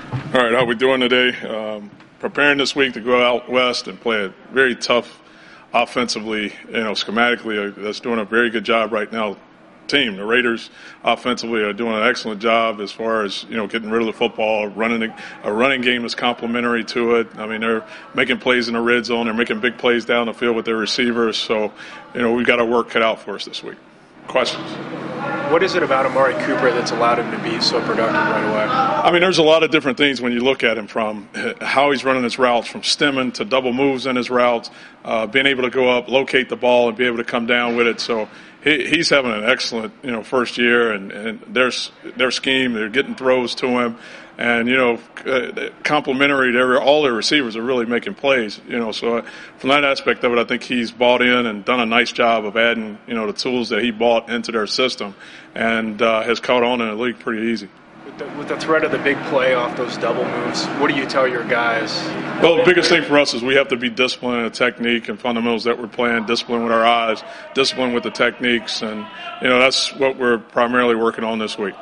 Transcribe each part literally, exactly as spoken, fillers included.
All right, how we doing today? Um, preparing this week to go out west and play a very tough offensively, you know, schematically. Uh, that's doing a very good job right now. Team, the Raiders offensively are doing an excellent job as far as, you know, getting rid of the football, running a running game that's complementary to it. I mean, they're making plays in the red zone. They're making big plays down the field with their receivers. So, you know, we've got our work cut out for us this week. Questions? What is it about Amari Cooper that's allowed him to be so productive right away? I mean, there's a lot of different things when you look at him, from how he's running his routes, from stemming to double moves in his routes, uh, being able to go up, locate the ball, and be able to come down with it. So he, he's having an excellent, you know, first year, and, and their, their scheme, they're getting throws to him. And, you know, uh, complimentary to every, all their receivers are really making plays, you know. So from that aspect of it, I think he's bought in and done a nice job of adding, you know, the tools that he bought into their system, and uh, has caught on in the league pretty easy. With the, with the threat of the big play off those double moves, what do you tell your guys? Well, the biggest thing for us is we have to be disciplined in the technique and fundamentals that we're playing, disciplined with our eyes, disciplined with the techniques, and, you know, that's what we're primarily working on this week.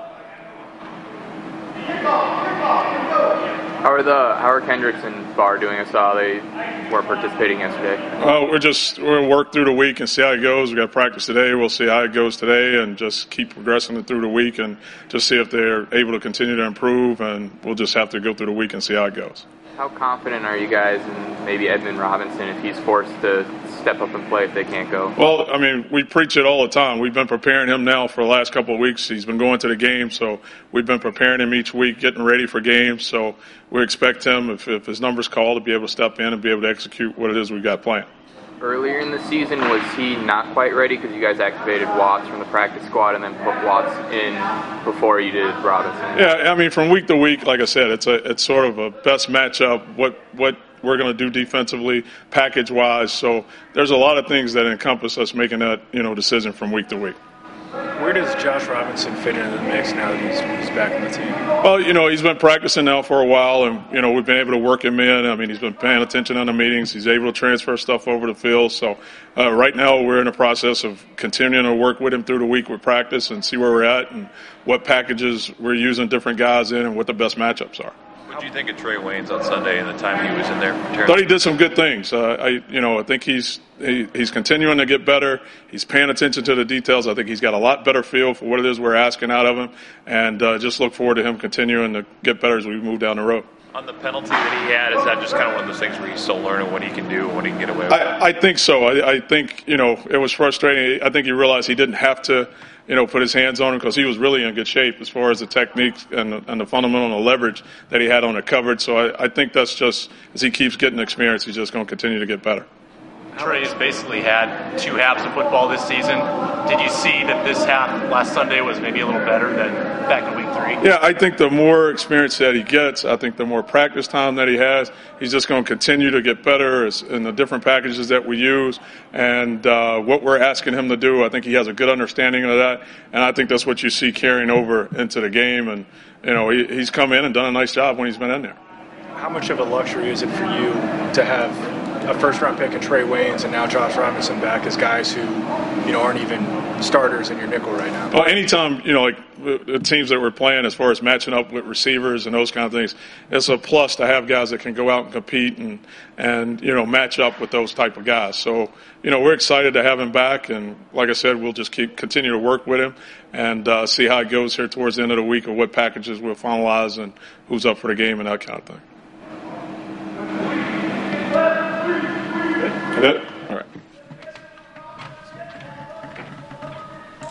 How are the how are Kendricks and Barr doing? I saw they weren't participating yesterday. Well, we're just we're gonna work through the week and see how it goes. We got practice today. We'll see how it goes today, and just keep progressing it through the week, and just see if they're able to continue to improve. And we'll just have to go through the week and see how it goes. How confident are you guys in maybe Edmund Robinson if he's forced to step up and play if they can't go? Well, I mean, we preach it all the time. We've been preparing him now for the last couple of weeks. He's been going to the game, so we've been preparing him each week, getting ready for games. So we expect him, if, if his number's called, to be able to step in and be able to execute what it is we've got planned. Earlier in the season, was he not quite ready because you guys activated Watts from the practice squad and then put Watts in before you did Robinson? Yeah, I mean, from week to week, like I said, it's a it's sort of a best matchup, what what we're going to do defensively, package-wise. So there's a lot of things that encompass us making that, you know, decision from week to week. Where does Josh Robinson fit into the mix now that he's, he's back on the team? Well, you know, he's been practicing now for a while, and, you know, we've been able to work him in. I mean, he's been paying attention on the meetings. He's able to transfer stuff over the field. So uh, right now we're in the process of continuing to work with him through the week with practice and see where we're at and what packages we're using different guys in and what the best matchups are. What did you think of Trey Waynes on Sunday and the time he was in there? I thought he did some good things. Uh, I, you know, I think he's he, he's continuing to get better. He's paying attention to the details. I think he's got a lot better feel for what it is we're asking out of him, and uh, just look forward to him continuing to get better as we move down the road. On the penalty that he had, is that just kind of one of those things where he's still learning what he can do and what he can get away with? I, I think so. I, I think, you know, it was frustrating. I think he realized he didn't have to, you know, put his hands on him because he was really in good shape as far as the techniques and the, and the fundamental and the leverage that he had on the coverage. So I, I think that's just, as he keeps getting experience, he's just going to continue to get better. Trey's basically had two halves of football this season. Did you see that this half last Sunday was maybe a little better than back in week three? Yeah, I think the more experience that he gets, I think the more practice time that he has, he's just going to continue to get better in the different packages that we use. And uh, what we're asking him to do, I think he has a good understanding of that. And I think that's what you see carrying over into the game. And, you know, he, he's come in and done a nice job when he's been in there. How much of a luxury is it for you to have a first-round pick in Trey Waynes and now Josh Robinson back as guys who, you know, aren't even starters in your nickel right now? Well, anytime, you know, like the teams that we're playing as far as matching up with receivers and those kind of things, it's a plus to have guys that can go out and compete and, and you know, match up with those type of guys. So, you know, we're excited to have him back, and like I said, we'll just keep continue to work with him and uh, see how it goes here towards the end of the week and what packages we'll finalize and who's up for the game and that kind of thing. Good.